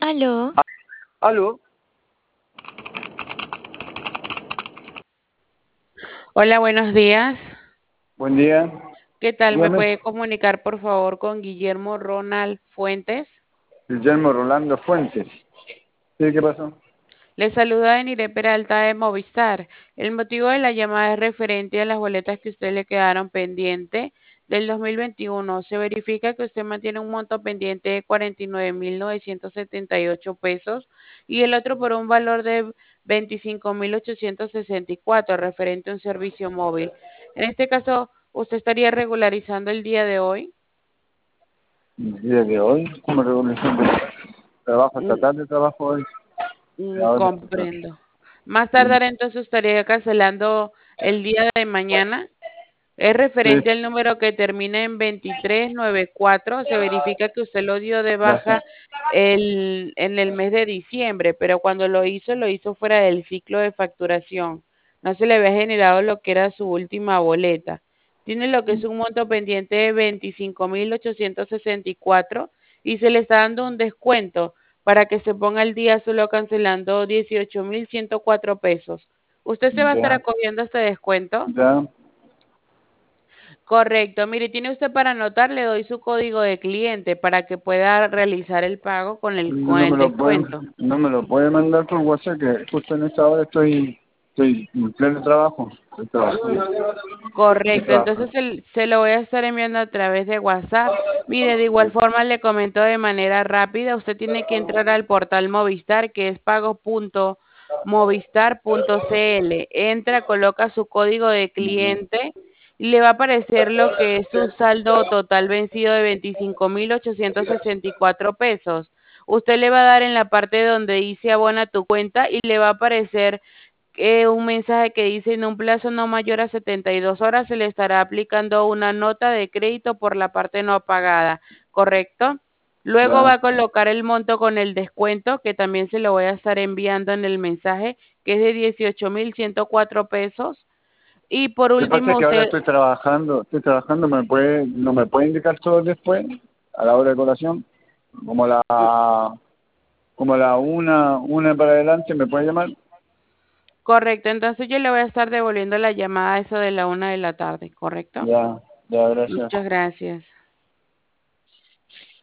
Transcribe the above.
Aló, Aló, Hola, buenos días. buen día. ¿Qué tal? ¿Me Dígame, puede comunicar, por favor, con Guillermo Ronald Fuentes? Guillermo Rolando Fuentes. Sí, ¿qué pasó? Le saluda Enire Peralta de Movistar. El motivo de la llamada es referente a las boletas que usted le quedaron pendiente del 2021. Se verifica que usted mantiene un monto pendiente de 49.978 pesos y el otro por un valor de 25.864, referente a un servicio móvil. En este caso, ¿usted estaría regularizando el día de hoy? El día de hoy, como revolución de trabajo esta Mm, tarde, trabajo hoy. Ahora, comprendo. Más sí, tardar entonces estaría cancelando el día de mañana. Es sí, referente al número que termina en 2394. Se verifica que usted lo dio de gracias. baja en el mes de diciembre, pero cuando lo hizo fuera del ciclo de facturación. No se le había generado lo que era su última boleta. Tiene lo que es un monto pendiente de 25.864 y se le está dando un descuento para que se ponga al día solo cancelando 18.104 pesos. ¿Usted se va a estar Ya, acogiendo a este descuento? ya. Correcto. Mire, tiene usted para anotar, le doy su código de cliente para que pueda realizar el pago con No el me lo descuento. no me lo puede mandar por WhatsApp, que justo en esta hora estoy en pleno trabajo. Estoy Mm, trabajando. Estoy correcto. Entonces trabajando. se lo voy a estar enviando a través de WhatsApp. Mire, de igual forma le comento de manera rápida, usted tiene que entrar al portal Movistar, que es pago.movistar.cl. Entra, coloca su código de Ya, cliente y le va a aparecer lo que es su saldo total vencido de 25.864 pesos. Usted le va a dar en la parte donde dice abona tu cuenta y le va a aparecer un mensaje que dice en un plazo no mayor a 72 horas se le estará aplicando una nota de crédito por la parte no pagada, ¿correcto? Luego va ya. a colocar el monto con el descuento, que también se lo voy a estar enviando en el mensaje, que es de 18.104 pesos. Y por ¿Qué pasa? último, Que ahora usted, estoy trabajando, no me puede indicar todo después, a la hora de colación, como como la una para adelante, me puede llamar. correcto, entonces yo le voy a estar devolviendo la llamada a eso de la 1 de la tarde, ¿correcto? Ya, ya, gracias. Muchas gracias.